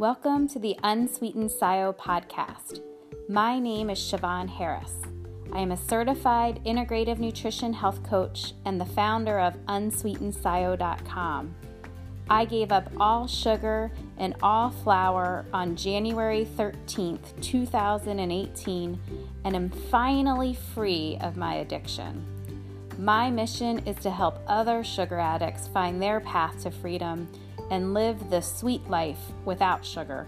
Welcome to the Unsweetened SIO podcast. My name is Siobhan Harris. I am a certified integrative nutrition health coach and the founder of unsweetenedscio.com. I gave up all sugar and all flour on January 13th, 2018, and am finally free of my addiction. My mission is to help other sugar addicts find their path to freedom and live the sweet life without sugar.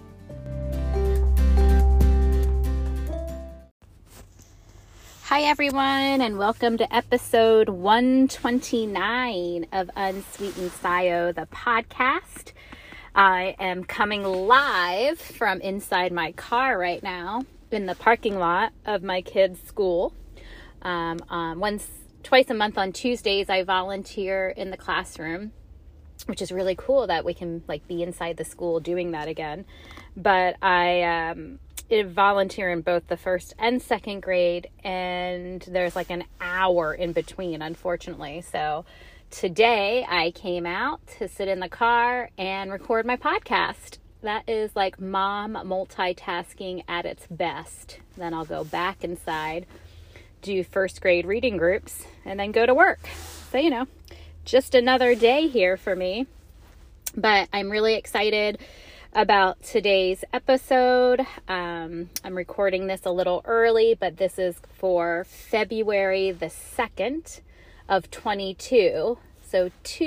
Hi everyone, and welcome to episode 129 of Unsweetened SIO, the podcast. I am coming live from inside my car right now in the parking lot of my kids' school. Twice a month on Tuesdays, I volunteer in the classroom, which is really cool that we can be inside the school doing that again. But I volunteer in both the first and second grade, and there's an hour in between, unfortunately. So today I came out to sit in the car and record my podcast. That is mom multitasking at its best. Then I'll go back inside, do first grade reading groups, and then go to work. So, just another day here for me. But I'm really excited about today's episode. I'm recording this a little early, but this is for February the 2nd of 22. So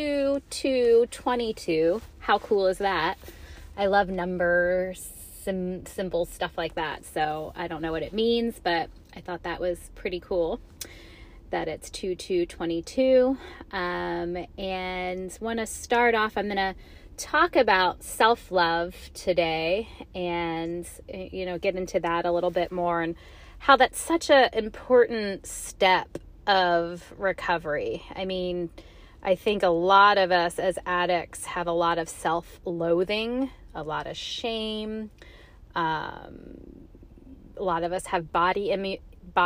2/2/22. How cool is that? I love numbers, simple stuff like that. So I don't know what it means, but I thought that was pretty cool that it's 2/2/22. And want to start off, I'm going to talk about self-love today and, get into that a little bit more and how that's such an important step of recovery. I mean, I think a lot of us as addicts have a lot of self-loathing, a lot of shame. A lot of us have body image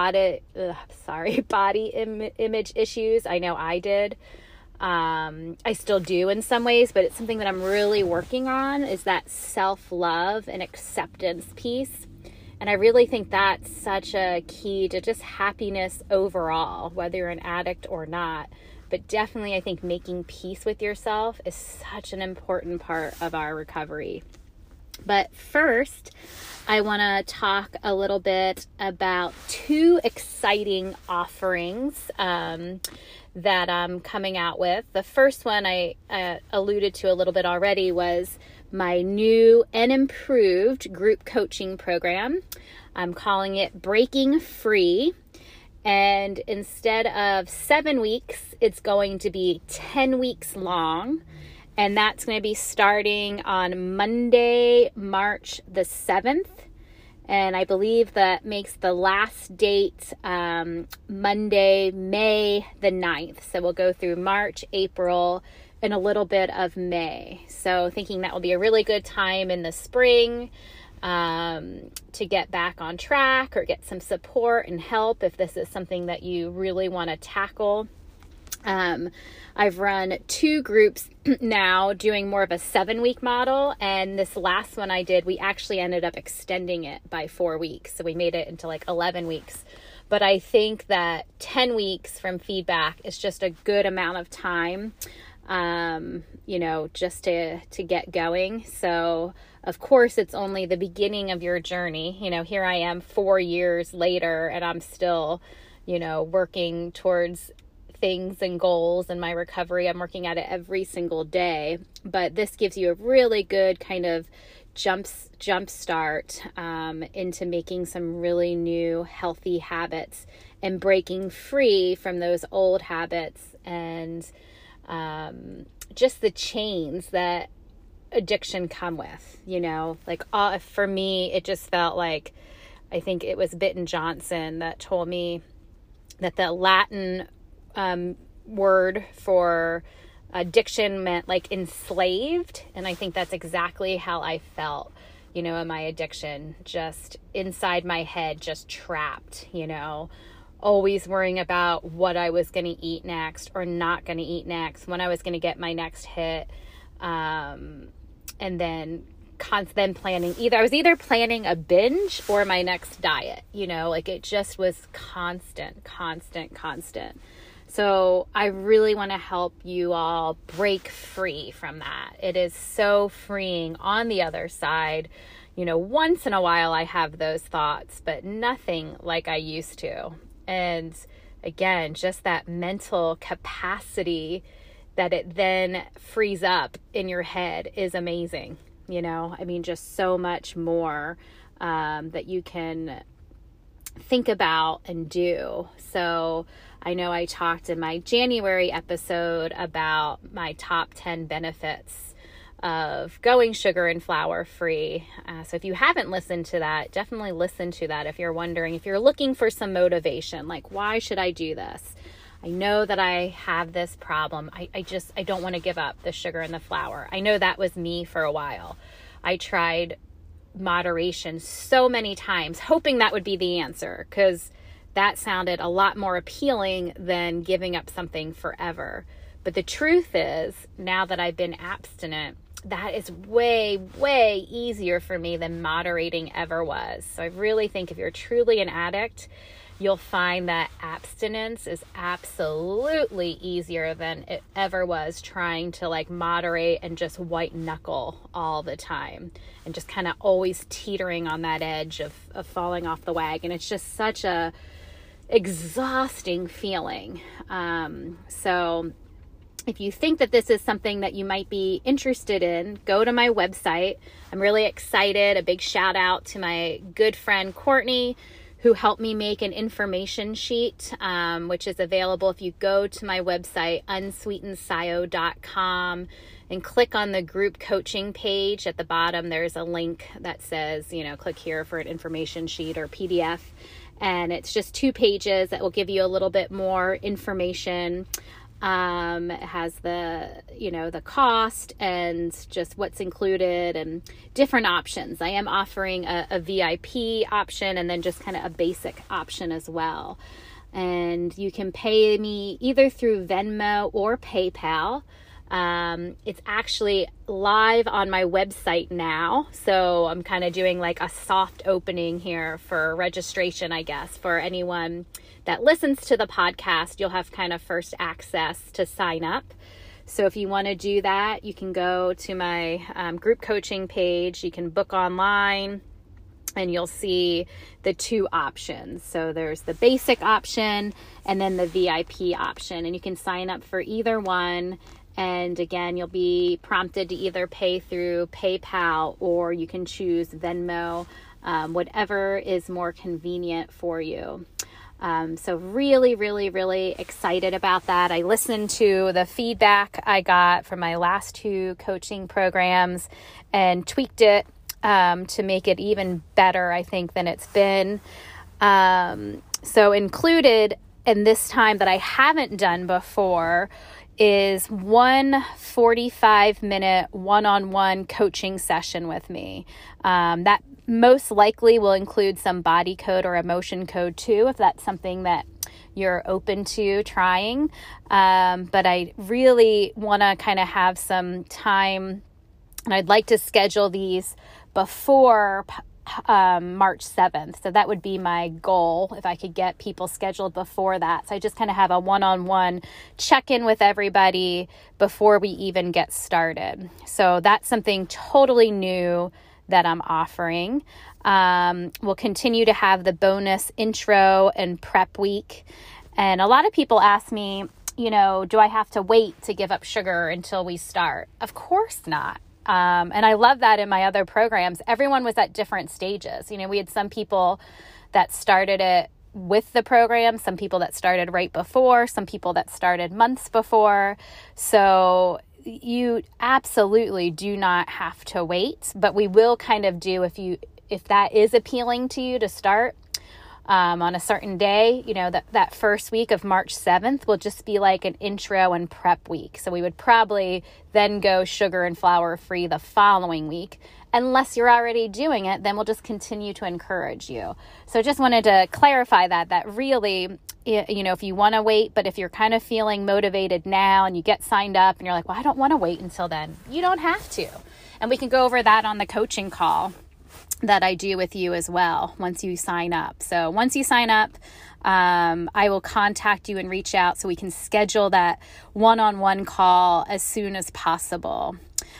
issues. I know I did. I still do in some ways, but it's something that I'm really working on, is that self-love and acceptance piece. And I really think that's such a key to just happiness overall, whether you're an addict or not. But definitely I think making peace with yourself is such an important part of our recovery. But first, I want to talk a little bit about two exciting offerings that I'm coming out with. The first one I alluded to a little bit already was my new and improved group coaching program. I'm calling it Breaking Free. And instead of 7 weeks, it's going to be 10 weeks long. And that's going to be starting on Monday, March the 7th. And I believe that makes the last date Monday, May the 9th. So we'll go through March, April, and a little bit of May. So thinking that will be a really good time in the spring to get back on track or get some support and help if this is something that you really want to tackle. I've run 2 groups now doing more of a 7-week model. And this last one I did, we actually ended up extending it by 4 weeks. So we made it into 11 weeks. But I think that 10 weeks from feedback is just a good amount of time, just to get going. So of course it's only the beginning of your journey. Here I am 4 years later and I'm still, working towards things and goals in my recovery. I'm working at it every single day, but this gives you a really good kind of jump start into making some really new healthy habits and breaking free from those old habits and just the chains that addiction come with. For me, it just felt like, I think it was Bitten Johnson that told me that the Latin word for addiction meant enslaved. And I think that's exactly how I felt, in my addiction, just inside my head, just trapped, always worrying about what I was going to eat next or not going to eat next, when I was going to get my next hit. And then then planning I was either planning a binge or my next diet, like it just was constant. So I really want to help you all break free from that. It is so freeing on the other side. Once in a while I have those thoughts, but nothing like I used to. And again, just that mental capacity that it then frees up in your head is amazing. Just so much more that you can think about and do. So I know I talked in my January episode about my top 10 benefits of going sugar and flour free. So if you haven't listened to that, definitely listen to that. If you're wondering, if you're looking for some motivation, like, why should I do this? I know that I have this problem. I don't want to give up the sugar and the flour. I know that was me for a while. I tried moderation so many times, hoping that would be the answer, because that sounded a lot more appealing than giving up something forever. But the truth is, now that I've been abstinent, that is way, way easier for me than moderating ever was. So I really think if you're truly an addict, you'll find that abstinence is absolutely easier than it ever was trying to moderate and just white knuckle all the time and just kind of always teetering on that edge of falling off the wagon. It's just such a exhausting feeling. So if you think that this is something that you might be interested in, go to my website. I'm really excited. A big shout out to my good friend Courtney, who helped me make an information sheet, which is available if you go to my website, unsweetenscio.com, and click on the group coaching page. At the bottom, there's a link that says, click here for an information sheet or PDF. And it's just 2 pages that will give you a little bit more information. It has the cost and just what's included and different options. I am offering a VIP option and then just kind of a basic option as well. And you can pay me either through Venmo or PayPal. It's actually live on my website now. So I'm kind of doing like a soft opening here for registration, I guess, for anyone that listens to the podcast. You'll have kind of first access to sign up. So if you want to do that, you can go to my group coaching page. You can book online and you'll see the 2 options. So there's the basic option and then the VIP option, and you can sign up for either one. And again, you'll be prompted to either pay through PayPal or you can choose Venmo, whatever is more convenient for you. So really, really, really excited about that. I listened to the feedback I got from my last 2 coaching programs and tweaked it to make it even better, I think, than it's been. So included in this time that I haven't done before is 1 45-minute one-on-one coaching session with me. That most likely will include some body code or emotion code too, if that's something that you're open to trying. But I really want to kind of have some time, and I'd like to schedule these before March 7th. So that would be my goal if I could get people scheduled before that. So I just kind of have a one-on-one check-in with everybody before we even get started. So that's something totally new that I'm offering. We'll continue to have the bonus intro and prep week. And a lot of people ask me, do I have to wait to give up sugar until we start? Of course not. And I love that in my other programs, everyone was at different stages. We had some people that started it with the program, some people that started right before, some people that started months before. So you absolutely do not have to wait, but we will kind of do, if that is appealing to you to start on a certain day, that first week of March 7th will just be like an intro and prep week. So we would probably then go sugar and flour free the following week. Unless you're already doing it, then we'll just continue to encourage you. So just wanted to clarify that really, if you want to wait, but if you're kind of feeling motivated now and you get signed up and you're like, well, I don't want to wait until then, you don't have to. And we can go over that on the coaching call that I do with you as well once you sign up. So once you sign up, I will contact you and reach out so we can schedule that one-on-one call as soon as possible.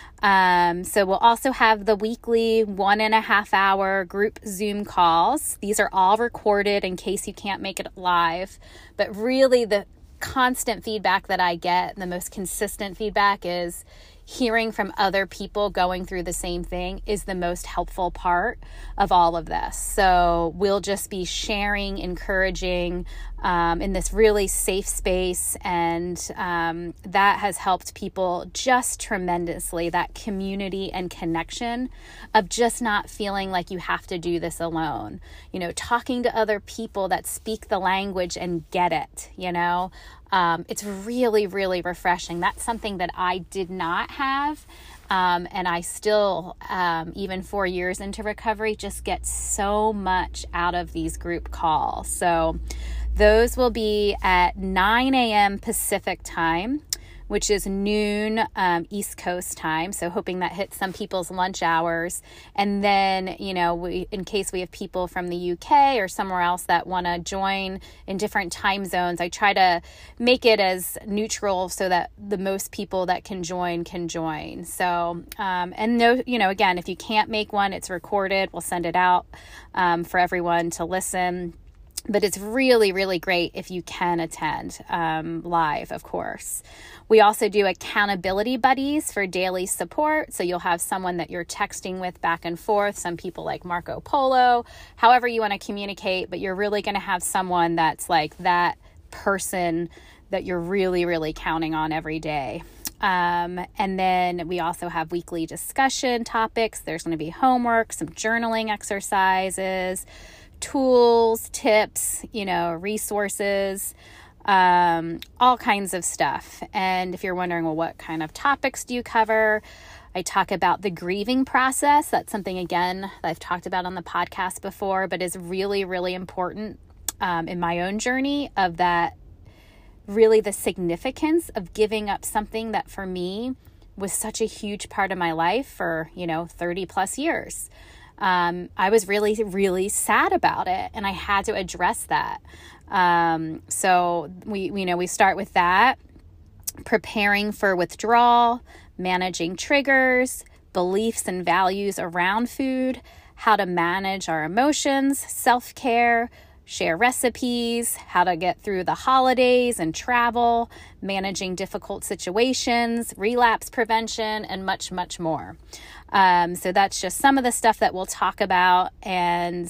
So we'll also have the weekly 1.5 hour group Zoom calls. These are all recorded in case you can't make it live, but really the constant feedback that I get, the most consistent feedback, is hearing from other people going through the same thing is the most helpful part of all of this. So we'll just be sharing, encouraging in this really safe space. And that has helped people just tremendously, that community and connection of just not feeling like you have to do this alone. You know, talking to other people that speak the language and get it, you know. It's really, really refreshing. That's something that I did not have. And I still, even 4 years into recovery, just get so much out of these group calls. So those will be at 9 a.m. Pacific time, which is noon East Coast time. So hoping that hits some people's lunch hours. And then, you know, in case we have people from the UK or somewhere else that want to join in different time zones, I try to make it as neutral so that the most people that can join can join. So, and no, you know, again, if you can't make one, it's recorded. We'll send it out for everyone to listen. But it's really, really great if you can attend live, of course. We also do accountability buddies for daily support. So you'll have someone that you're texting with back and forth. Some people like Marco Polo, however you want to communicate, but you're really going to have someone that's like that person that you're really, really counting on every day. And then we also have weekly discussion topics. There's going to be homework, some journaling exercises, tools, tips, you know, resources, all kinds of stuff. And if you're wondering, well, what kind of topics do you cover? I talk about the grieving process. That's something, again, that I've talked about on the podcast before, but is really, really important in my own journey of that, really the significance of giving up something that for me was such a huge part of my life for, 30 plus years. I was really, really sad about it, and I had to address that. So we start with that, preparing for withdrawal, managing triggers, beliefs and values around food, how to manage our emotions, self-care, share recipes, how to get through the holidays and travel, managing difficult situations, relapse prevention, and much, much more. So that's just some of the stuff that we'll talk about and,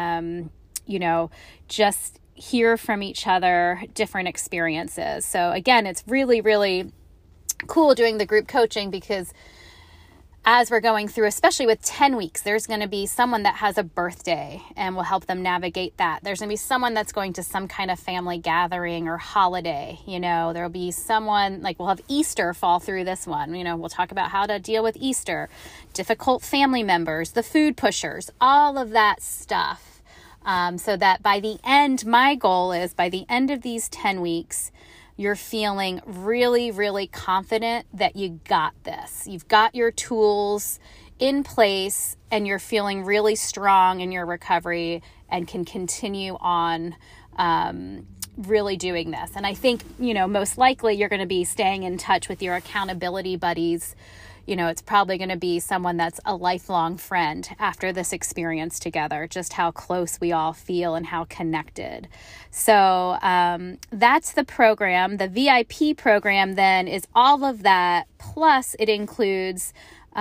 just hear from each other, different experiences. So again, it's really, really cool doing the group coaching because as we're going through, especially with 10 weeks, there's going to be someone that has a birthday and we'll help them navigate that. There's going to be someone that's going to some kind of family gathering or holiday. There'll be someone like we'll have Easter fall through this one. We'll talk about how to deal with Easter, difficult family members, the food pushers, all of that stuff. So that by the end, my goal is by the end of these 10 weeks, you're feeling really, really confident that you got this. You've got your tools in place and you're feeling really strong in your recovery and can continue on really doing this. And I think, most likely you're going to be staying in touch with your accountability buddies. It's probably going to be someone that's a lifelong friend after this experience together, just how close we all feel and how connected. So that's the program. The VIP program then is all of that. Plus it includes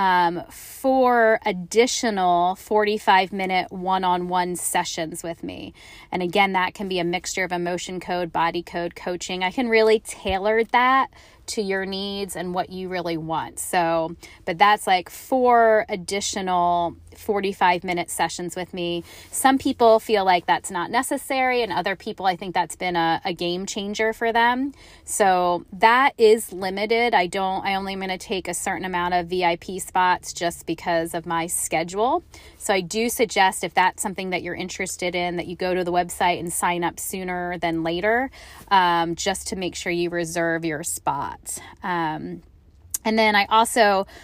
4 additional 45-minute one-on-one sessions with me. And again, that can be a mixture of emotion code, body code, coaching. I can really tailor that to your needs and what you really want. So, but that's like 4 additional 45-minute sessions with me. Some people feel like that's not necessary, and other people, I think that's been a game changer for them. So that is limited. I only am going to take a certain amount of VIP spots just because of my schedule. So I do suggest if that's something that you're interested in, that you go to the website and sign up sooner than later, just to make sure you reserve your spot. And then I also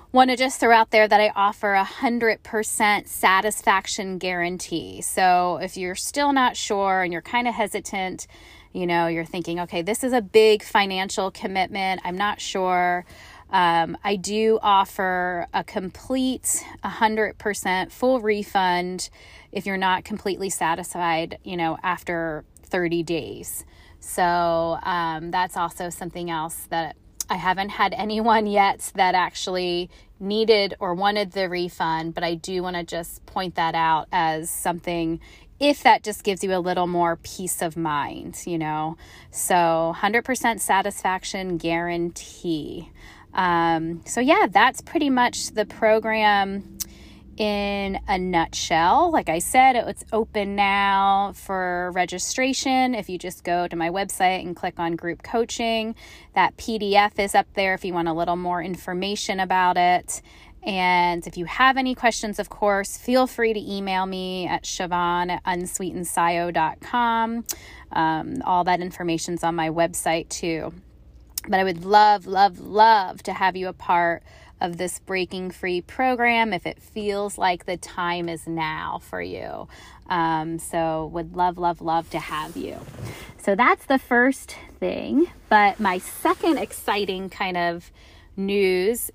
want to just throw out there that I offer 100% satisfaction guarantee. So if you're still not sure and you're kind of hesitant, you're thinking, okay, this is a big financial commitment, I'm not sure. I do offer a complete 100% full refund if you're not completely satisfied, after 30 days. So that's also something else that I haven't had anyone yet that actually needed or wanted the refund, but I do want to just point that out as something, if that just gives you a little more peace of mind, So 100% satisfaction guarantee. So yeah, that's pretty much the program in a nutshell. Like I said, it's open now for registration. If you just go to my website and click on group coaching, that PDF is up there if you want a little more information about it. And if you have any questions, of course, feel free to email me at siobhan@unsweetenscio.com. All that information's on my website too. But I would love, love, love to have you a part of this Breaking Free program if it feels like the time is now for you. So would love, love, love to have you. So that's the first thing. But my second exciting kind of news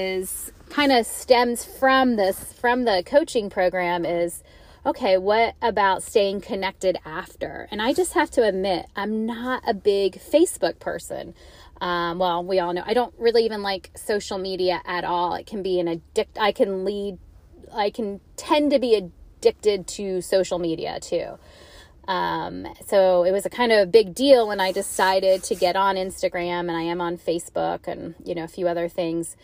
stems from the coaching program is, okay, what about staying connected after? And I just have to admit, I'm not a big Facebook person. Well, we all know I don't really even like social media at all. It can be I can tend to be addicted to social media too. So it was a kind of a big deal when I decided to get on Instagram, and I am on Facebook and, a few other things,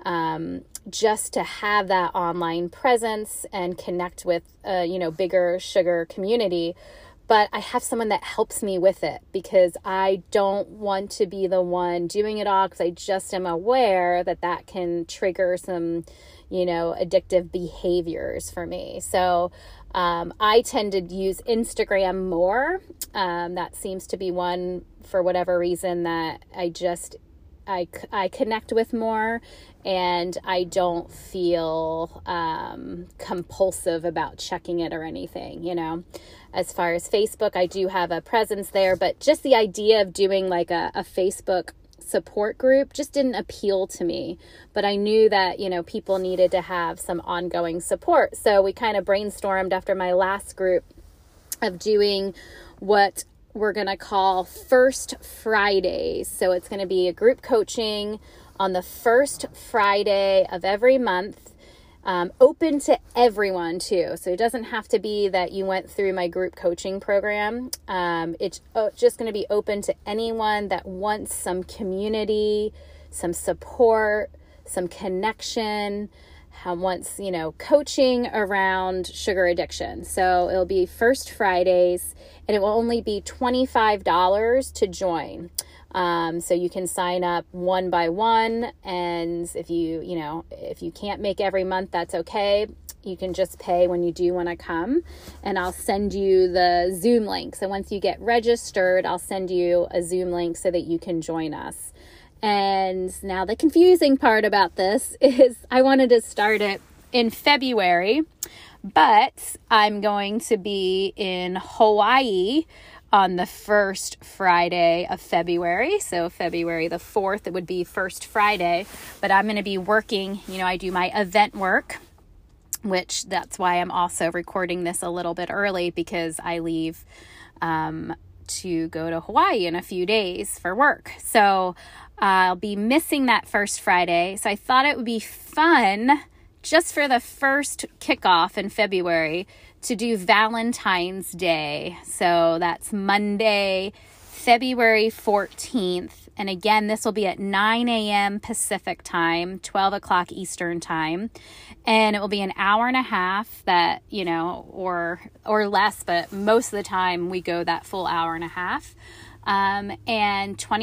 just to have that online presence and connect with, bigger sugar community. But I have someone that helps me with it because I don't want to be the one doing it all, because I just am aware that can trigger some, addictive behaviors for me. So I tend to use Instagram more. That seems to be one, for whatever reason, that I connect with more, and I don't feel compulsive about checking it or anything, As far as Facebook, I do have a presence there, but just the idea of doing like a Facebook support group just didn't appeal to me. But I knew that, people needed to have some ongoing support. So we kind of brainstormed after my last group of doing what we're going to call First Fridays. So it's going to be a group coaching on the first Friday of every month, open to everyone too. So it doesn't have to be that you went through my group coaching program. It's just going to be open to anyone that wants some community, some support, some connection, wants, coaching around sugar addiction. So it'll be First Fridays, and it will only be $25 to join. So you can sign up one by one, and if you can't make every month, that's okay. You can just pay when you do want to come, and I'll send you the Zoom link. So once you get registered, I'll send you a Zoom link so that you can join us. And now the confusing part about this is I wanted to start it in February, but I'm going to be in Hawaii on the first Friday of February. So February the 4th, it would be First Friday, but I'm going to be working, I do my event work, which that's why I'm also recording this a little bit early, because I leave to go to Hawaii in a few days for work. So I'll be missing that First Friday. So I thought it would be fun just for the first kickoff in February to do Valentine's Day. So that's Monday, February 14th. And again, this will be at 9 a.m. Pacific time, 12 o'clock Eastern time. And it will be an hour and a half that, or less, but most of the time we go that full hour and a half. And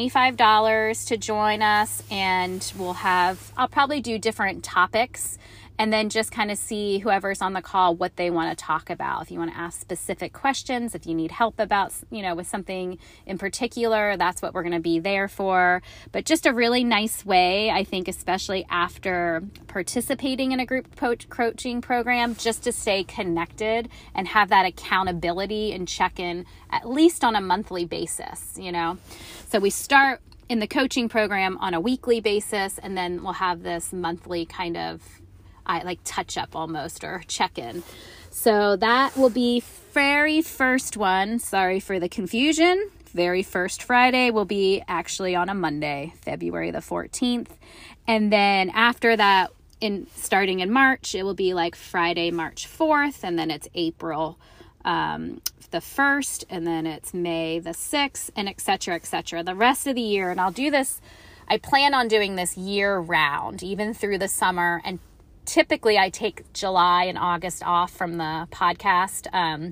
$25 to join us. And I'll probably do different topics and then just kind of see whoever's on the call what they want to talk about. If you want to ask specific questions, if you need help about, with something in particular, that's what we're going to be there for. But just a really nice way, I think, especially after participating in a group coaching program, just to stay connected and have that accountability and check-in at least on a monthly basis, So we start in the coaching program on a weekly basis, and then we'll have this monthly kind of touch up almost, or check-in. So that will be very first one. Sorry for the confusion. Very first Friday will be actually on a Monday, February the 14th. And then after that, starting in March, it will be like Friday, March 4th, and then it's April the 1st, and then it's May the 6th, and et cetera, et cetera. The rest of the year, and I'll do this, I plan on doing this year round, even through the summer, and typically I take July and August off from the podcast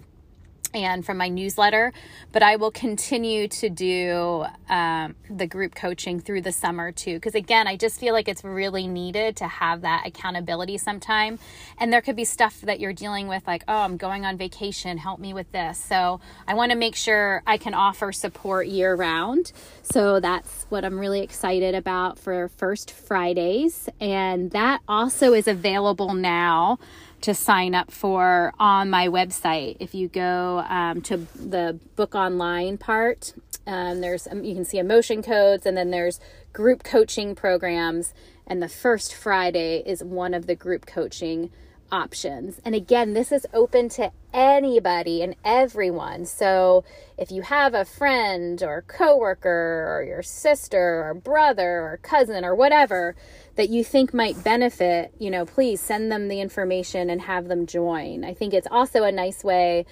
and from my newsletter, but I will continue to do the group coaching through the summer too. Because again, I just feel like it's really needed to have that accountability sometime. And there could be stuff that you're dealing with, like, oh, I'm going on vacation, help me with this. So I want to make sure I can offer support year round. So that's what I'm really excited about for First Fridays. And that also is available now to sign up for on my website. If you go to the book online part, you can see emotion codes, and then there's group coaching programs, and the First Friday is one of the group coaching options. And again, this is open to anybody and everyone. So if you have a friend or coworker or your sister or brother or cousin or whatever that you think might benefit, please send them the information and have them join. I think it's also a nice way,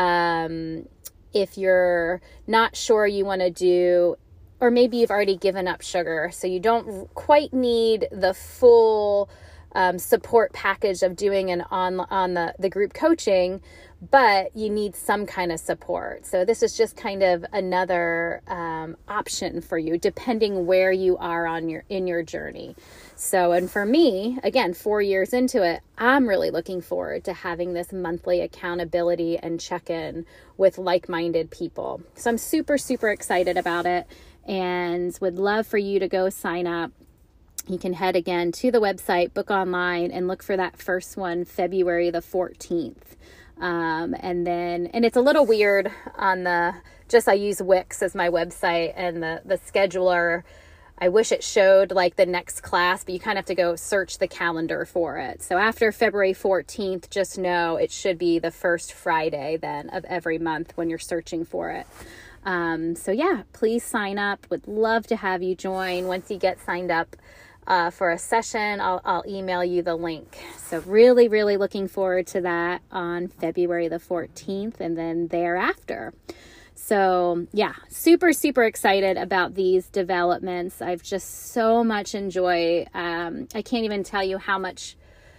if you're not sure you want to do, or maybe you've already given up sugar, so you don't quite need the full support package of doing on the group coaching, but you need some kind of support. So this is just kind of another option for you, depending where you are in your journey. So, and for me, again, 4 years into it, I'm really looking forward to having this monthly accountability and check-in with like-minded people. So I'm super, super excited about it, and would love for you to go sign up. You can head again to the website, book online, and look for that first one, February the 14th. And it's a little weird on I use Wix as my website, and the scheduler, I wish it showed like the next class, but you kind of have to go search the calendar for it. So after February 14th, just know it should be the first Friday then of every month when you're searching for it. So yeah, please sign up. Would love to have you join. Once you get signed up for a session, I'll email you the link. So really, really looking forward to that on February the 14th and then thereafter. So yeah, super, super excited about these developments. I've just so much enjoy. I can't even tell you how much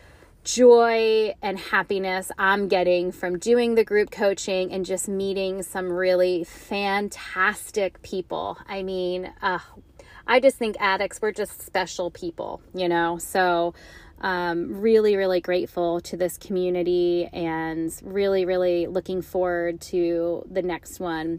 joy and happiness I'm getting from doing the group coaching and just meeting some really fantastic people. I mean, I just think addicts, we're just special people, so really, really grateful to this community, and really, really looking forward to the next one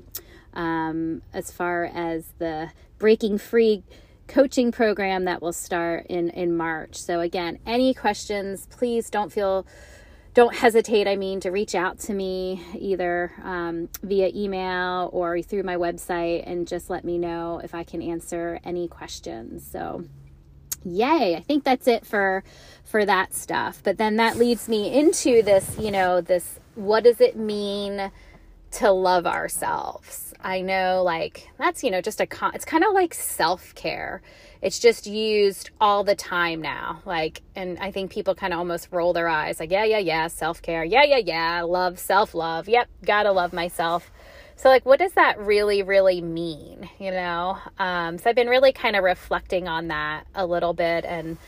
as far as the Breaking Free coaching program that will start in March. So again, any questions, please don't hesitate, to reach out to me either via email or through my website, and just let me know if I can answer any questions. So yay, I think that's it for that stuff. But then that leads me into this, what does it mean to love ourselves? I know, that's, it's kind of like self-care. It's just used all the time now. And I think people kind of almost roll their eyes yeah, self-care. Yeah, love, self-love. Yep, gotta love myself. So what does that really, really mean? So I've been really kind of reflecting on that a little bit. And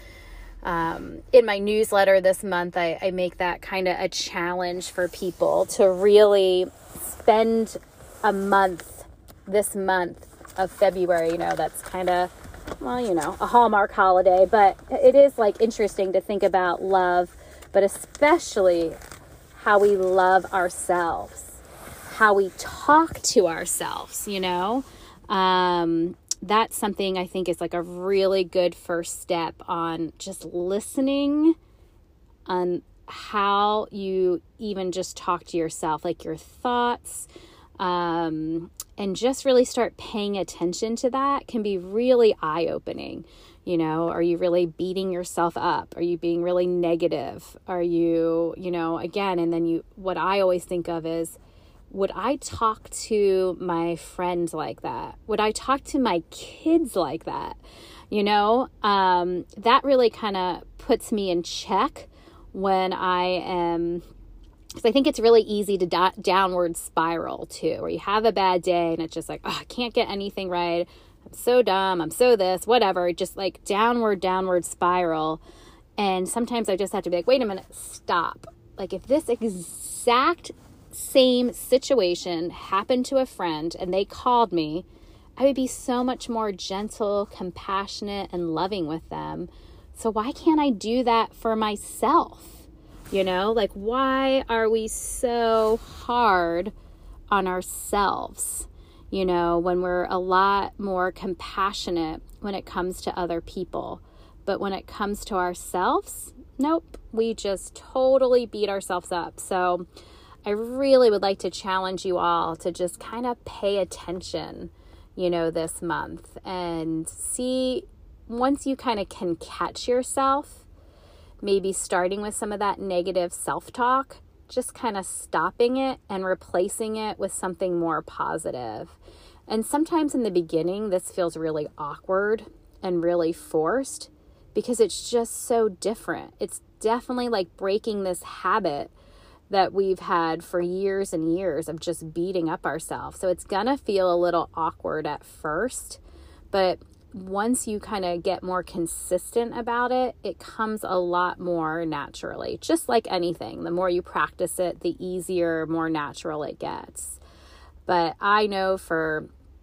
in my newsletter this month, I make that kind of a challenge for people to really spend a month, this month of February, that's kind of, a Hallmark holiday, but it is interesting to think about love but especially how we love ourselves, how we talk to ourselves, that's something I think is like a really good first step on just listening on how you even just talk to yourself, like your thoughts, and just really start paying attention to that can be really eye-opening. Are you really beating yourself up? Are you being really negative? Are you, again, and then what I always think of is, would I talk to my friends like that? Would I talk to my kids like that? That really kind of puts me in check when I am, because I think it's really easy to downward spiral too, where you have a bad day and it's just like, oh, I can't get anything right. I'm so dumb. I'm so this, whatever. Just like downward spiral. And sometimes I just have to be like, wait a minute, stop. Like if this exact same situation happened to a friend and they called me, I would be so much more gentle, compassionate, and loving with them. So why can't I do that for myself? Like why are we so hard on ourselves? When we're a lot more compassionate when it comes to other people. But when it comes to ourselves, nope, we just totally beat ourselves up. So I really would like to challenge you all to just kind of pay attention, this month and see, once you kind of can catch yourself, maybe starting with some of that negative self-talk, just kind of stopping it and replacing it with something more positive. And sometimes in the beginning, this feels really awkward and really forced because it's just so different. It's definitely like breaking this habit that we've had for years and years of just beating up ourselves. So it's gonna feel a little awkward at first, but once you kind of get more consistent about it, it comes a lot more naturally. Just like anything, the more you practice it, the easier, more natural it gets. But I know for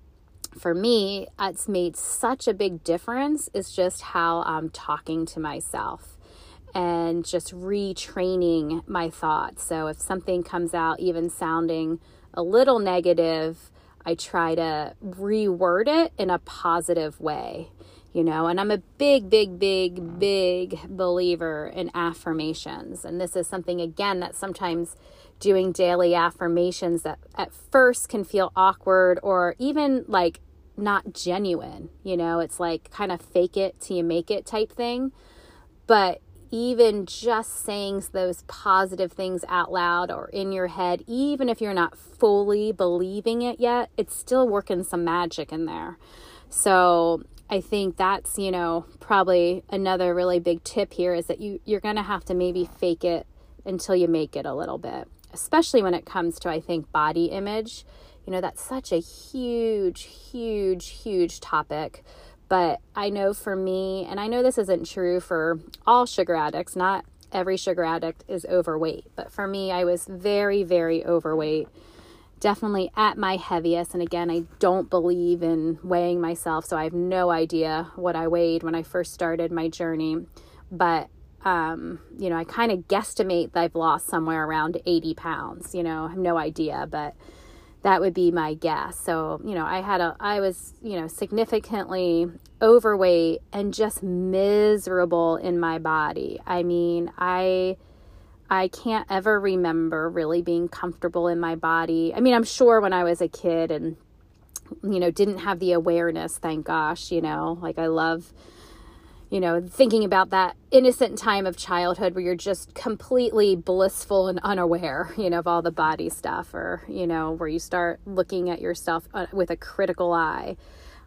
me, it's made such a big difference is just how I'm talking to myself and just retraining my thoughts. So if something comes out even sounding a little negative, I try to reword it in a positive way, and I'm a big believer in affirmations. And this is something, again, that sometimes doing daily affirmations that at first can feel awkward or even like not genuine, it's like kind of fake it till you make it type thing. But even just saying those positive things out loud or in your head, even if you're not fully believing it yet, it's still working some magic in there. So I think that's, probably another really big tip here is that you're going to have to maybe fake it until you make it a little bit, especially when it comes to, I think, body image. That's such a huge topic. But I know for me, and I know this isn't true for all sugar addicts, not every sugar addict is overweight. But for me, I was very, very overweight, definitely at my heaviest. And again, I don't believe in weighing myself, so I have no idea what I weighed when I first started my journey. But, I kind of guesstimate that I've lost somewhere around 80 pounds. I have no idea, but that would be my guess. So, I was, significantly overweight and just miserable in my body. I mean, I can't ever remember really being comfortable in my body. I mean, I'm sure when I was a kid and, didn't have the awareness, thank gosh, like I love, thinking about that innocent time of childhood where you're just completely blissful and unaware, of all the body stuff, or, where you start looking at yourself with a critical eye.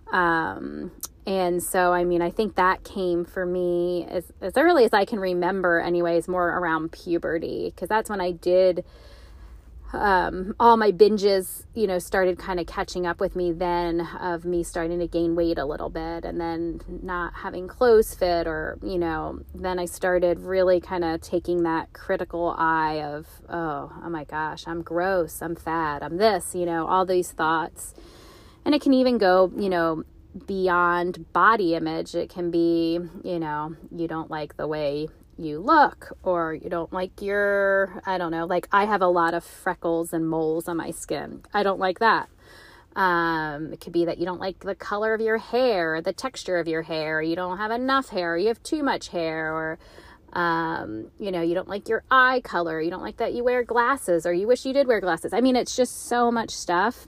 And so, I mean, I think that came for me as early as I can remember anyways, more around puberty, because that's when I did, all my binges, started kind of catching up with me then, of me starting to gain weight a little bit and then not having clothes fit, or, then I started really kind of taking that critical eye of, oh my gosh, I'm gross, I'm fat, I'm this, all these thoughts. And it can even go, beyond body image. It can be, you don't like the way you look, or you don't like your, I don't know, like I have a lot of freckles and moles on my skin. I don't like that. It could be that you don't like the color of your hair, or the texture of your hair, or you don't have enough hair, or you have too much hair, or, you know, you don't like your eye color, you don't like that you wear glasses, or you wish you did wear glasses. I mean, it's just so much stuff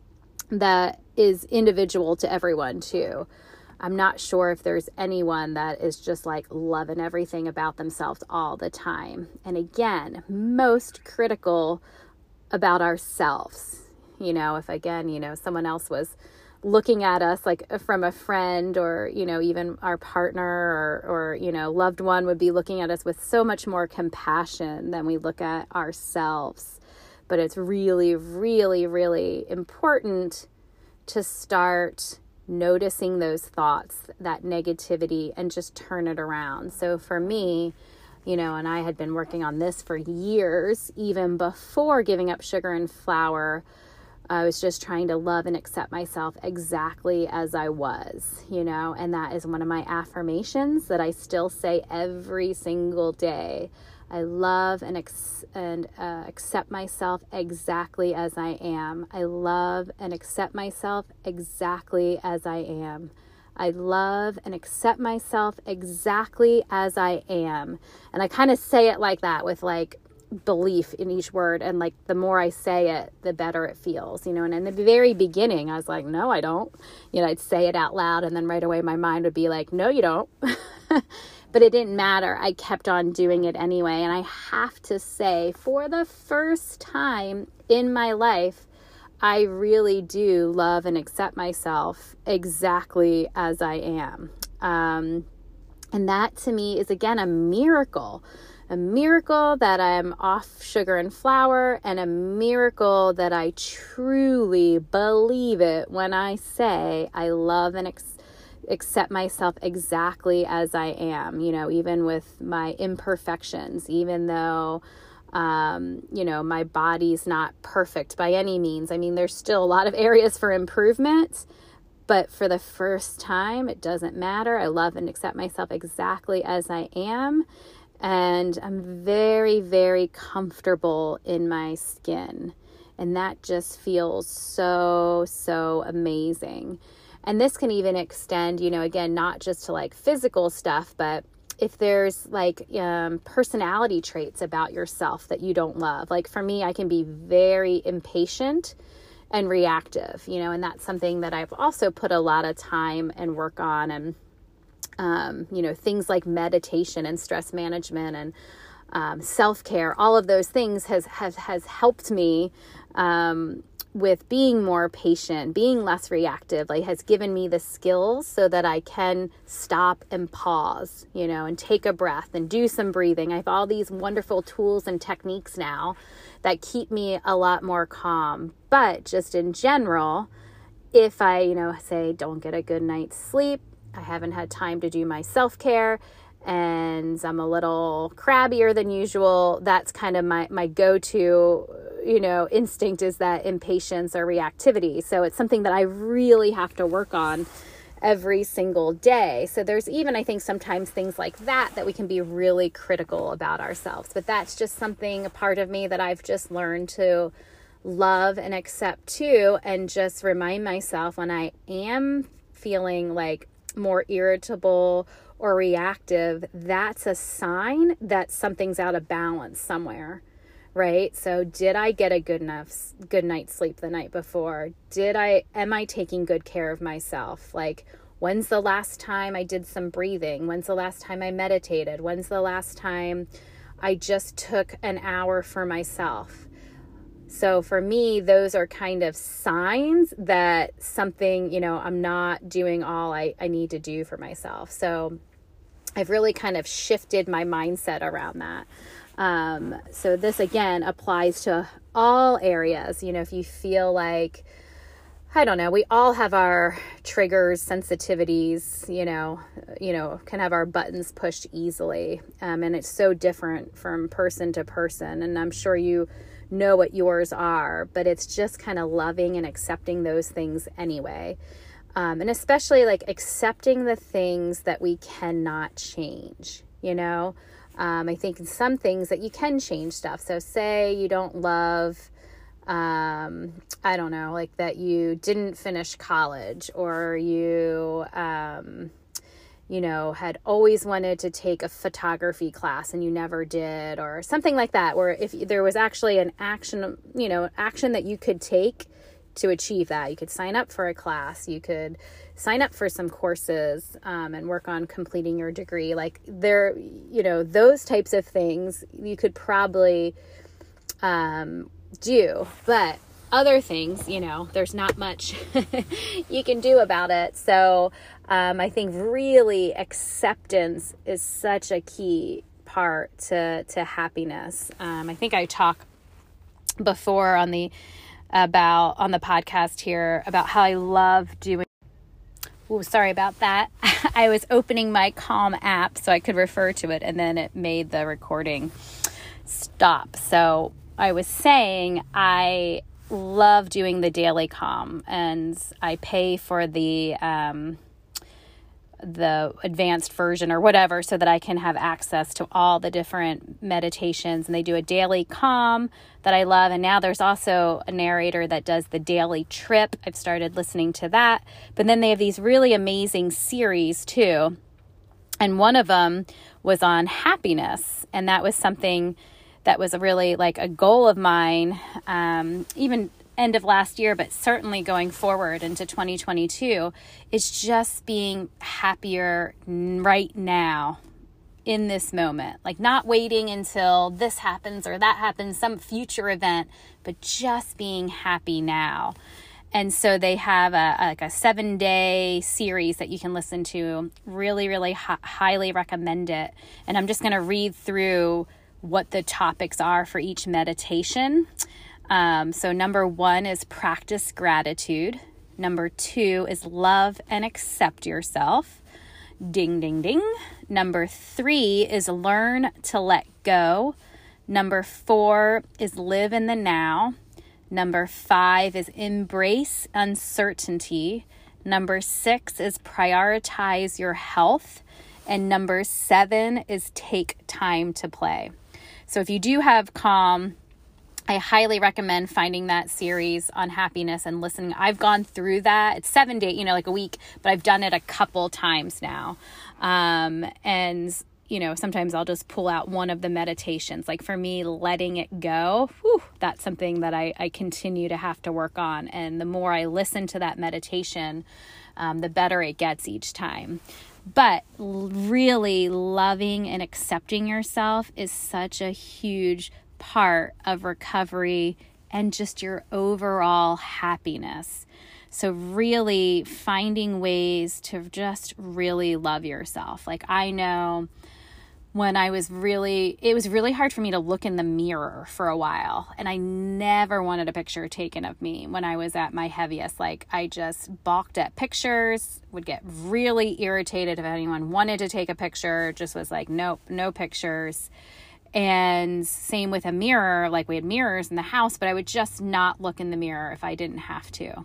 that is individual to everyone too. I'm not sure if there's anyone that is just like loving everything about themselves all the time. And again, most critical about ourselves. You know, if again, you know, someone else was looking at us like from a friend, or, you know, even our partner or, you know, loved one would be looking at us with so much more compassion than we look at ourselves. But it's really, really, really important to start noticing those thoughts, that negativity, and just turn it around. So for me, you know, and I had been working on this for years, even before giving up sugar and flour. I was just trying to love and accept myself exactly as I was, you know, and that is one of my affirmations that I still say every single day. I love and accept myself exactly as I am. I love and accept myself exactly as I am. I love and accept myself exactly as I am. And I kind of say it like that, with like belief in each word, and like the more I say it, the better it feels, you know. And in the very beginning I was like, no, I don't, you know, I'd say it out loud, and then right away my mind would be like, no, you don't. But it didn't matter. I kept on doing it anyway. And I have to say, for the first time in my life, I really do love and accept myself exactly as I am. And that to me is, again, a miracle that I'm off sugar and flour, and a miracle that I truly believe it when I say I love and accept myself exactly as I am, you know, even with my imperfections, even though, you know, my body's not perfect by any means. I mean, there's still a lot of areas for improvement, but for the first time, it doesn't matter. I love and accept myself exactly as I am. And I'm very, very comfortable in my skin. And that just feels so, so amazing. And this can even extend, you know, again, not just to like physical stuff, but if there's like personality traits about yourself that you don't love. Like for me, I can be very impatient and reactive, you know, and that's something that I've also put a lot of time and work on. And you know, things like meditation and stress management and self-care, all of those things has helped me with being more patient, being less reactive, like has given me the skills so that I can stop and pause, you know, and take a breath and do some breathing. I have all these wonderful tools and techniques now that keep me a lot more calm. But just in general, if I, you know, say don't get a good night's sleep, I haven't had time to do my self-care, and I'm a little crabbier than usual, that's kind of my go-to, you know, instinct is that impatience or reactivity. So it's something that I really have to work on every single day. So there's even, I think, sometimes things like that we can be really critical about ourselves. But that's just something, a part of me that I've just learned to love and accept too, and just remind myself when I am feeling like more irritable or reactive, that's a sign that something's out of balance somewhere, right? So did I get a good night's sleep the night before? Am I taking good care of myself? Like, when's the last time I did some breathing? When's the last time I meditated? When's the last time I just took an hour for myself? So for me, those are kind of signs that something, you know, I'm not doing all I need to do for myself. So I've really kind of shifted my mindset around that. So this, again, applies to all areas. You know, if you feel like, I don't know, we all have our triggers, sensitivities, you know, can have our buttons pushed easily. And it's so different from person to person. And I'm sure you know what yours are, but it's just kind of loving and accepting those things anyway. And especially like accepting the things that we cannot change, you know, I think in some things that you can change stuff. So say you don't love, I don't know, like that you didn't finish college, or you, had always wanted to take a photography class and you never did, or something like that, where if there was actually an action that you could take to achieve that. You could sign up for a class, you could sign up for some courses, and work on completing your degree. Like those types of things you could probably, do, but other things, there's not much you can do about it. So, I think really acceptance is such a key part to happiness. I think I talked before on the podcast here about how I love doing. Oh, sorry about that. I was opening my Calm app so I could refer to it, and then it made the recording stop. So I was saying I love doing the daily Calm, and I pay for the advanced version or whatever so that I can have access to all the different meditations. And they do a daily Calm that I love. And now there's also a narrator that does the daily trip. I've started listening to that. But then they have these really amazing series too. And one of them was on happiness. And that was something that was really like a goal of mine, even end of last year, but certainly going forward into 2022, is just being happier right now in this moment. Like not waiting until this happens or that happens, some future event, but just being happy now. And so they have a 7-day series that you can listen to. Really, really highly recommend it. And I'm just going to read through what the topics are for each meditation. So number 1 is practice gratitude. Number 2 is love and accept yourself. Ding, ding, ding. Number 3 is learn to let go. Number 4 is live in the now. Number 5 is embrace uncertainty. Number 6 is prioritize your health. And number 7 is take time to play. So if you do have Calm, I highly recommend finding that series on happiness and listening. I've gone through that. It's 7 days, like a week, but I've done it a couple times now. And sometimes I'll just pull out one of the meditations. Like for me, letting it go, that's something that I continue to have to work on. And the more I listen to that meditation, the better it gets each time. But really loving and accepting yourself is such a huge part of recovery and just your overall happiness. So really finding ways to just really love yourself. Like I know when it was really hard for me to look in the mirror for a while. And I never wanted a picture taken of me when I was at my heaviest. Like I just balked at pictures, would get really irritated if anyone wanted to take a picture, just was like, nope, no pictures. And same with a mirror, like we had mirrors in the house, but I would just not look in the mirror if I didn't have to,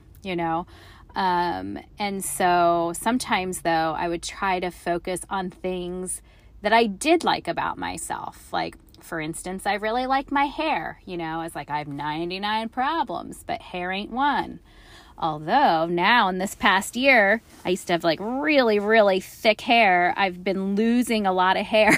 And so sometimes though, I would try to focus on things that I did like about myself. Like, for instance, I really like my hair, it's like I have 99 problems, but hair ain't one. Although now in this past year, I used to have like really, really thick hair. I've been losing a lot of hair.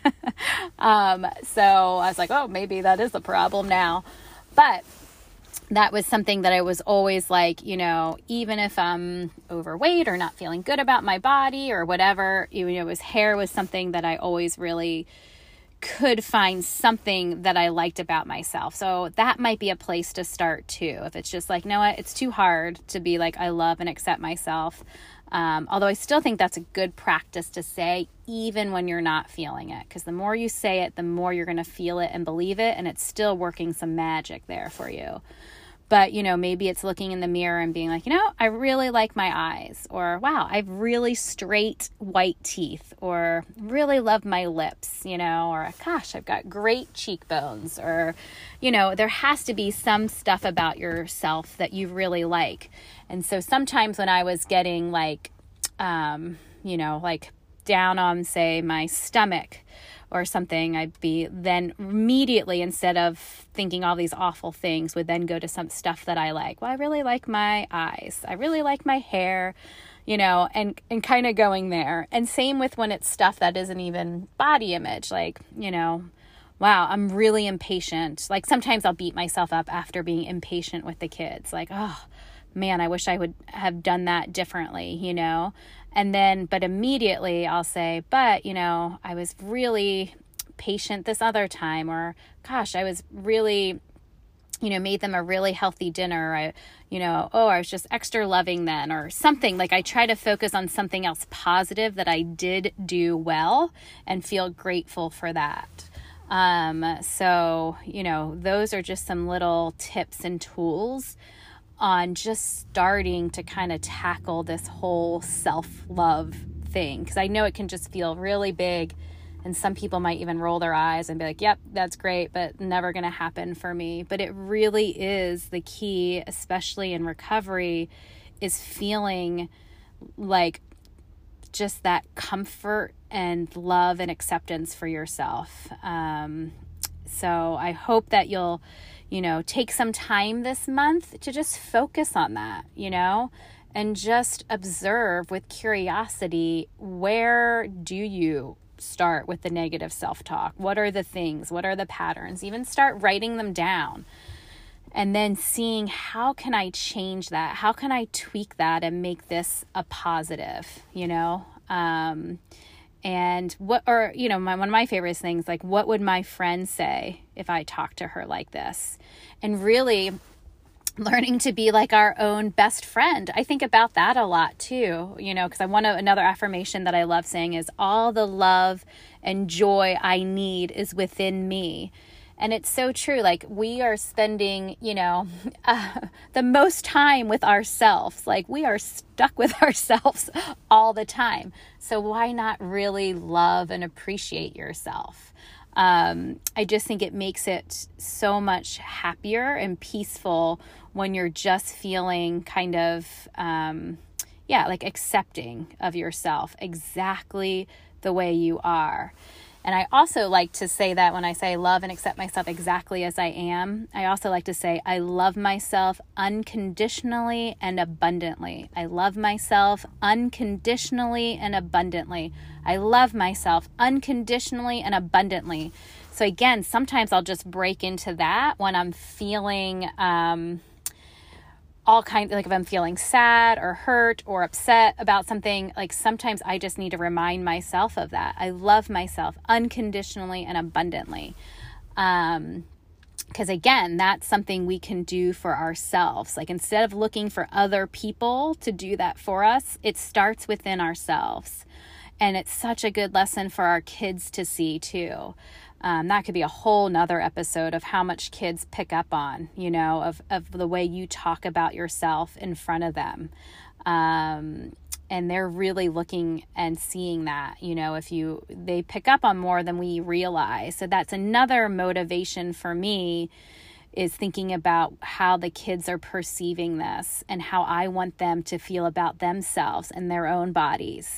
So I was like, oh, maybe that is a problem now. But that was something that I was always like, even if I'm overweight or not feeling good about my body or whatever, hair was something that I always really could find something that I liked about myself. So that might be a place to start too. If it's just like, it's too hard to be like, I love and accept myself. Although I still think that's a good practice to say, even when you're not feeling it, because the more you say it, the more you're going to feel it and believe it. And it's still working some magic there for you. But, maybe it's looking in the mirror and being like, I really like my eyes, or wow, I have really straight white teeth, or really love my lips, or gosh, I've got great cheekbones, or, there has to be some stuff about yourself that you really like. And so sometimes when I was getting like, like down on, say, my stomach, or something, I'd be then immediately, instead of thinking all these awful things, would then go to some stuff that I like. Well, I really like my eyes. I really like my hair, and kind of going there. And same with when it's stuff that isn't even body image, like, wow, I'm really impatient. Like sometimes I'll beat myself up after being impatient with the kids. Like, oh man, I wish I would have done that differently, And then, but immediately I'll say, but, I was really patient this other time, or gosh, I was really, made them a really healthy dinner. I was just extra loving then, or something. Like I try to focus on something else positive that I did do well and feel grateful for that. So, those are just some little tips and tools on just starting to kind of tackle this whole self-love thing. Because I know it can just feel really big, and some people might even roll their eyes and be like, yep, that's great, but never going to happen for me. But it really is the key, especially in recovery, is feeling like just that comfort and love and acceptance for yourself. So I hope that you'll, take some time this month to just focus on that, and just observe with curiosity, where do you start with the negative self-talk? What are the things? What are the patterns? Even start writing them down. And then seeing, how can I change that? How can I tweak that and make this a positive, and one of my favorite things, like, what would my friend say if I talked to her like this? And really learning to be like our own best friend. I think about that a lot too, because another affirmation that I love saying is, all the love and joy I need is within me. And it's so true. Like, we are spending, the most time with ourselves. Like, we are stuck with ourselves all the time. So why not really love and appreciate yourself? I just think it makes it so much happier and peaceful when you're just feeling kind of, like accepting of yourself exactly the way you are. And I also like to say that when I say love and accept myself exactly as I am, I also like to say I love myself unconditionally and abundantly. I love myself unconditionally and abundantly. I love myself unconditionally and abundantly. So again, sometimes I'll just break into that when I'm feeling all kinds, like if I'm feeling sad or hurt or upset about something, like sometimes I just need to remind myself of that. I love myself unconditionally and abundantly. Because again, that's something we can do for ourselves. Like, instead of looking for other people to do that for us, it starts within ourselves. And it's such a good lesson for our kids to see too. That could be a whole nother episode of how much kids pick up on, of the way you talk about yourself in front of them. And they're really looking and seeing that, they pick up on more than we realize. So that's another motivation for me, is thinking about how the kids are perceiving this and how I want them to feel about themselves and their own bodies,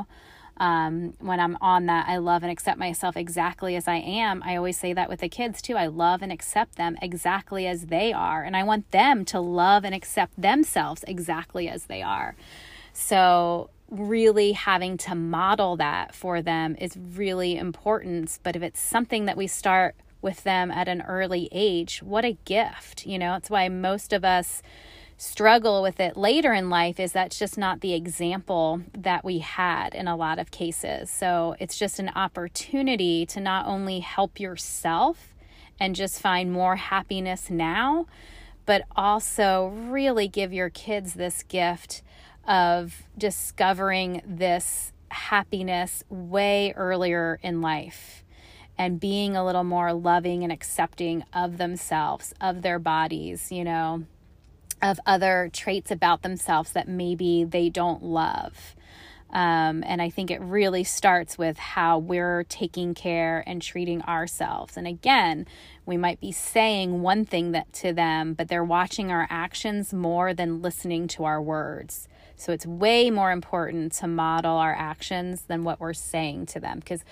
When I'm on that, I love and accept myself exactly as I am. I always say that with the kids too. I love and accept them exactly as they are. And I want them to love and accept themselves exactly as they are. So really having to model that for them is really important. But if it's something that we start with them at an early age, what a gift. It's why most of us struggle with it later in life, is that's just not the example that we had in a lot of cases. So it's just an opportunity to not only help yourself and just find more happiness now, but also really give your kids this gift of discovering this happiness way earlier in life and being a little more loving and accepting of themselves, of their bodies, of other traits about themselves that maybe they don't love. And I think it really starts with how we're taking care and treating ourselves. And again, we might be saying one thing to them, but they're watching our actions more than listening to our words. So it's way more important to model our actions than what we're saying to them, because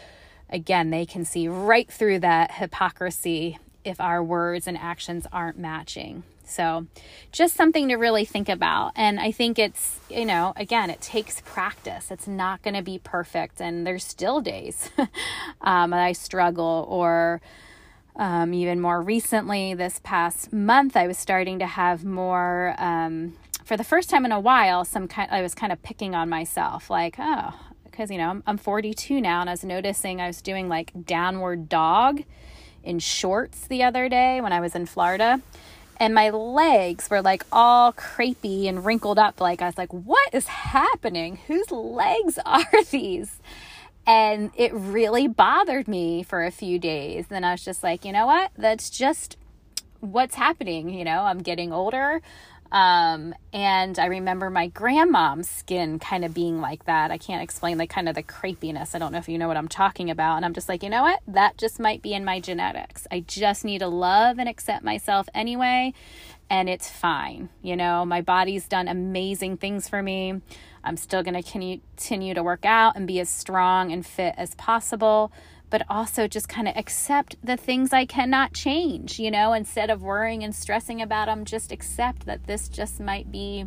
again, they can see right through that hypocrisy if our words and actions aren't matching. So just something to really think about. And I think it's, again, it takes practice. It's not going to be perfect. And there's still days I struggle, or even more recently this past month, I was starting to have more, for the first time in a while, I was kind of picking on myself, like, because, I'm 42 now, and I was noticing I was doing like downward dog in shorts the other day when I was in Florida. And my legs were like all crepey and wrinkled up. Like, I was like, what is happening? Whose legs are these? And it really bothered me for a few days. Then I was just like, you know what? That's just what's happening. I'm getting older. And I remember my grandmom's skin kind of being like that. I can't explain like kind of the crepiness. I don't know if you know what I'm talking about. And I'm just like, you know what? That just might be in my genetics. I just need to love and accept myself anyway. And it's fine. My body's done amazing things for me. I'm still going to continue to work out and be as strong and fit as possible, but also just kind of accept the things I cannot change, instead of worrying and stressing about them, just accept that this just might be,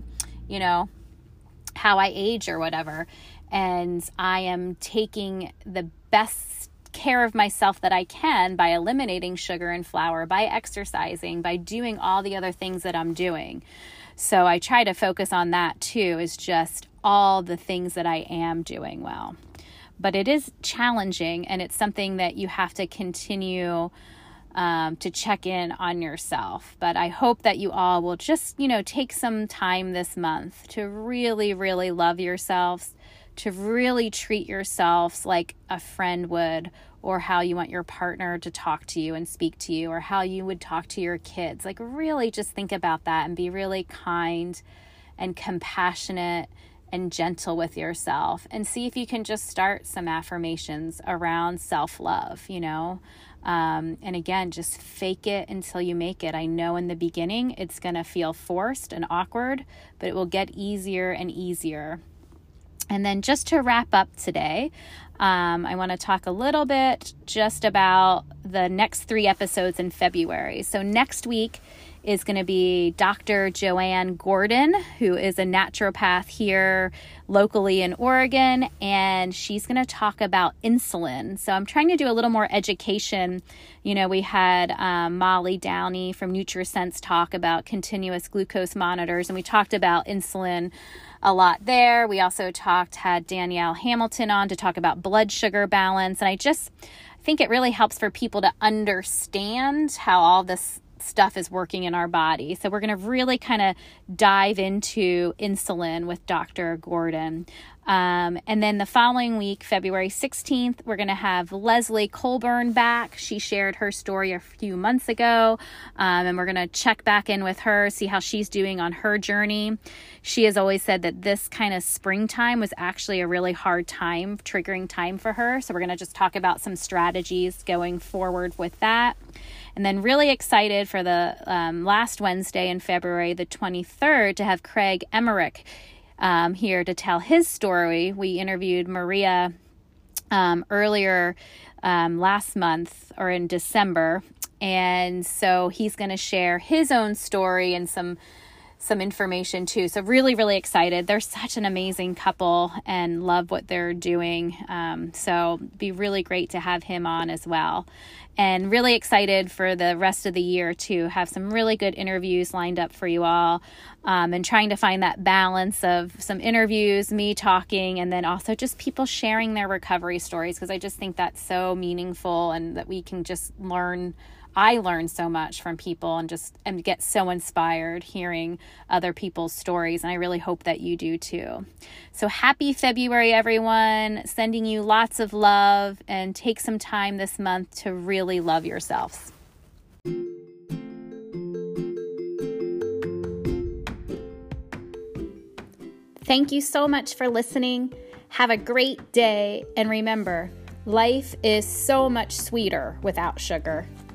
how I age or whatever. And I am taking the best care of myself that I can by eliminating sugar and flour, by exercising, by doing all the other things that I'm doing. So I try to focus on that too, is just all the things that I am doing well. But it is challenging, and it's something that you have to continue to check in on yourself. But I hope that you all will just, take some time this month to really, really love yourselves, to really treat yourselves like a friend would, or how you want your partner to talk to you and speak to you, or how you would talk to your kids. Like, really just think about that and be really kind and compassionate and gentle with yourself, and see if you can just start some affirmations around self-love, and again, just fake it until you make it. I know in the beginning it's going to feel forced and awkward, but it will get easier and easier. And then just to wrap up today, I want to talk a little bit just about the next 3 episodes in February. So next week is going to be Dr. Joanne Gordon, who is a naturopath here locally in Oregon, and she's going to talk about insulin. So I'm trying to do a little more education. We had Molly Downey from NutriSense talk about continuous glucose monitors, and we talked about insulin a lot there. We also had Danielle Hamilton on to talk about blood sugar balance. And I think it really helps for people to understand how all this stuff is working in our body. So we're going to really kind of dive into insulin with Dr. Gordon. And then the following week, February 16th, we're going to have Leslie Colburn back. She shared her story a few months ago, and we're going to check back in with her, see how she's doing on her journey. She has always said that this kind of springtime was actually a really hard time, triggering time for her. So we're going to just talk about some strategies going forward with that. And then really excited for the last Wednesday in February, the 23rd, to have Craig Emmerich here to tell his story. We interviewed Maria earlier last month, or in December. And so he's going to share his own story and some information too. So really, really excited. They're such an amazing couple and love what they're doing. So it'd be really great to have him on as well. And really excited for the rest of the year to have some really good interviews lined up for you all, and trying to find that balance of some interviews, me talking, and then also just people sharing their recovery stories, because I just think that's so meaningful, and that we can just learn. I learn so much from people and get so inspired hearing other people's stories. And I really hope that you do too. So happy February, everyone. Sending you lots of love, and take some time this month to really love yourselves. Thank you so much for listening. Have a great day. And remember, life is so much sweeter without sugar.